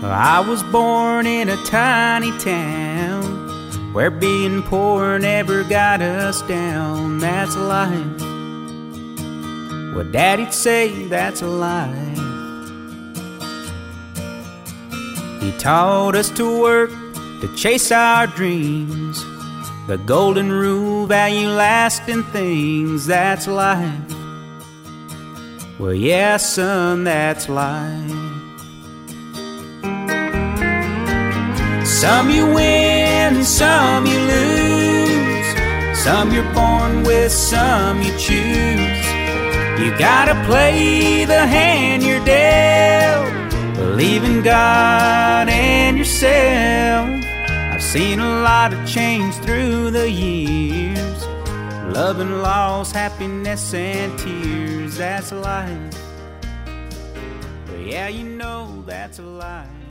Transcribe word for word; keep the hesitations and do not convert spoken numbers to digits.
I was born in a tiny town where being poor never got us down. That's life. Well, Daddy'd say that's a life. He taught us to work, to chase our dreams. The golden rule, value lasting things. That's life. Well, yeah, son, that's life. Some you win, some you lose. Some you're born with, some you choose. You gotta play the hand you're dealt. Believe in God and yourself. I've seen a lot of change through the years. Love and loss, happiness and tears. That's life. But yeah, you know that's a life.